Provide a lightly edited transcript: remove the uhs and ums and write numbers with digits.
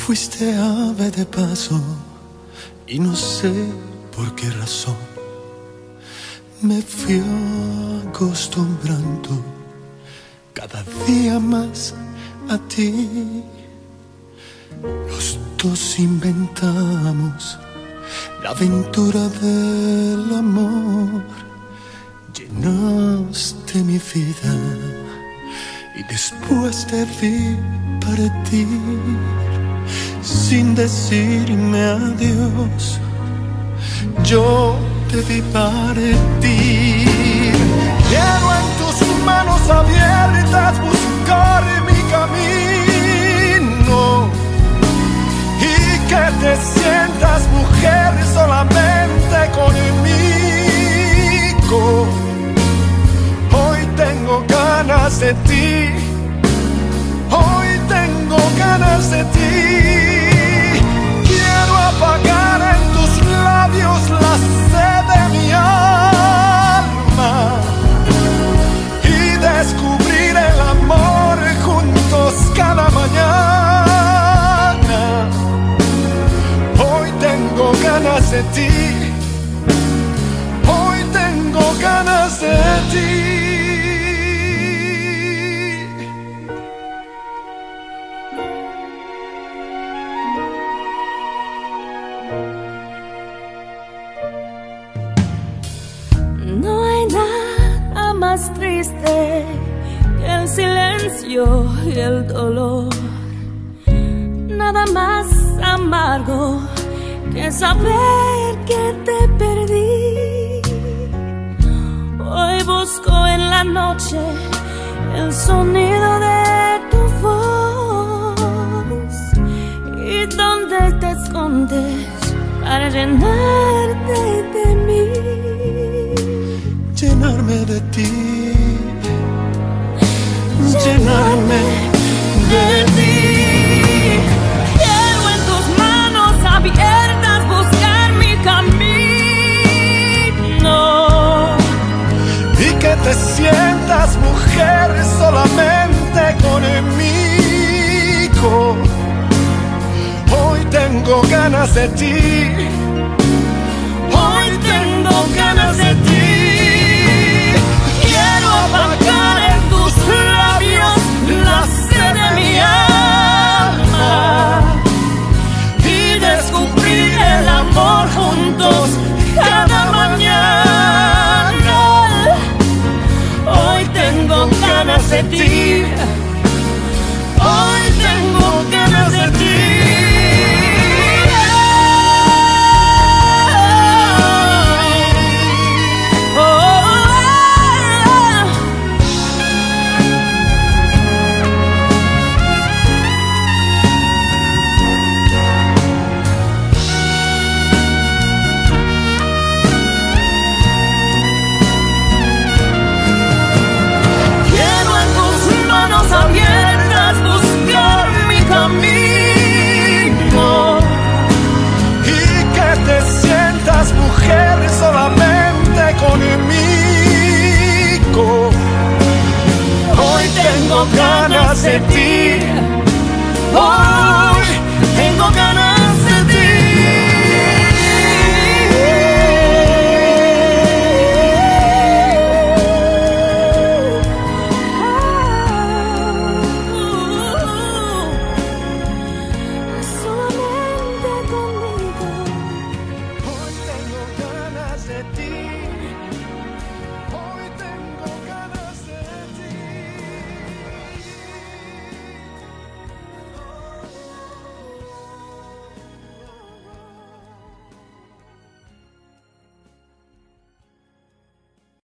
Fuiste ave de paso y no sé por qué razón me fui acostumbrando cada día más a ti. Los dos inventamos la aventura del amor. Llenaste mi vida y después te vi partir sin decirme adiós. Yo te vi partir. Quiero en tus manos abiertas buscar mi camino y que te sientas mujer solamente conmigo. Hoy tengo ganas de ti. Hoy tengo ganas de ti. Quiero apagar en tus labios la sed de mi alma y descubrir el amor juntos cada mañana. Hoy tengo ganas de ti. Hoy tengo ganas de ti. Más triste que el silencio y el dolor, nada más amargo que saber que te perdí. Hoy busco en la noche el sonido de tu voz y donde te escondes para llenarte de mí. Llenarme de ti, llenarme de ti. Quiero en tus manos abiertas buscar mi camino y que te sientas mujer solamente conmigo. Hoy tengo ganas de ti. Hoy tengo ganas de ti. Apagar en tus labios la sed de mi alma y descubrir el amor juntos cada mañana. Hoy tengo ganas de ti. Hoy tengo ganas de ti. Mujer solamente conmigo. Hoy tengo ganas de ti. Hoy